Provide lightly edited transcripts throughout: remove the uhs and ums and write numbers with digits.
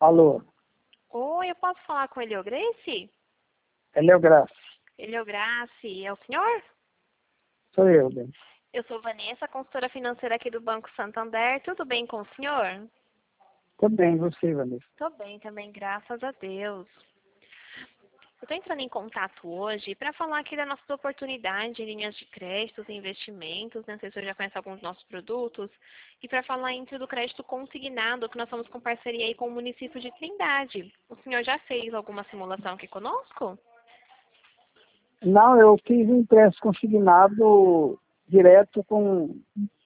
Alô, Oi, eu posso falar com Elio Grace? Elio Graça, Elio Grace, é o senhor? sou eu, bem. Eu sou Vanessa, consultora financeira aqui do Banco Santander. Tudo bem com o senhor? Tô bem, você, Vanessa. Tô bem também, graças a Deus. Eu tô entrando em contato hoje para falar aqui das nossas oportunidades em linhas de créditos e investimentos, né? Não sei se o senhor já conhece alguns dos nossos produtos. E para falar entre do crédito consignado, que nós estamos com parceria aí com o município de Trindade. O senhor já fez alguma simulação aqui conosco? Não, eu fiz um empréstimo consignado direto com...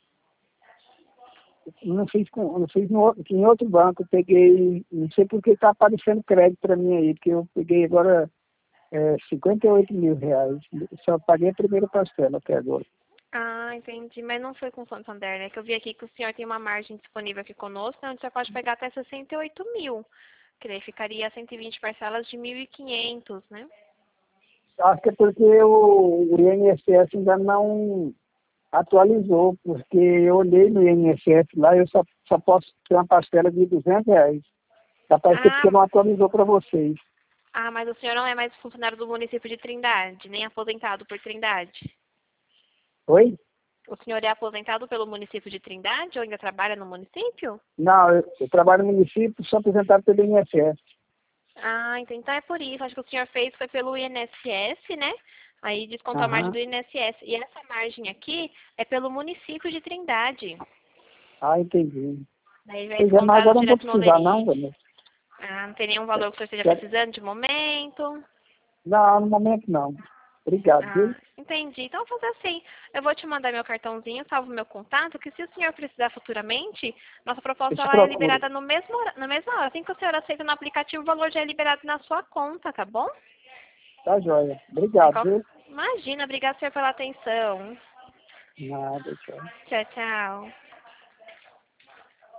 Não fiz em outro banco. Eu peguei, não sei porque está aparecendo crédito para mim aí, porque eu peguei agora 58 mil reais. Só paguei a primeira parcela até agora. Ah, entendi. Mas não foi com o Santander, né? Que eu vi aqui que o senhor tem uma margem disponível aqui conosco, né, onde você pode pegar até 68 mil. Que daí ficaria 120 parcelas de 1.500, né? Acho que é porque o INSS ainda não atualizou, porque eu olhei no INSS lá e eu só posso ter uma parcela de 200 reais. Capaz que é porque Ah, não atualizou para vocês. mas o senhor não é mais funcionário do município de Trindade, nem aposentado por Trindade. Oi? O senhor é aposentado pelo município de Trindade ou ainda trabalha no município? Não, eu trabalho no município, sou apresentado pelo INSS. Ah, então é por isso. Acho que o senhor fez foi pelo INSS, né? Aí descontou a margem Aham. do INSS. E essa margem aqui é pelo município de Trindade. Ah, entendi. Daí vai Pois é, mas descontado agora não vou direto no precisar não, lerite. Vanessa. Ah, não tem nenhum valor que o senhor esteja Quero- precisando de momento? Não, no momento não. Obrigado, Ah, viu? entendi. Então, vou fazer assim. Eu vou te mandar meu cartãozinho, salvo meu contato, que se o senhor precisar futuramente, nossa Eu proposta te ela é procuro. liberada na mesma hora. Assim que o senhor aceita no aplicativo, o valor já é liberado na sua conta, tá bom? Tá joia. É Obrigado, qual- viu? Imagina, obrigada, senhor, pela atenção. Nada, tchau. Tchau, tchau.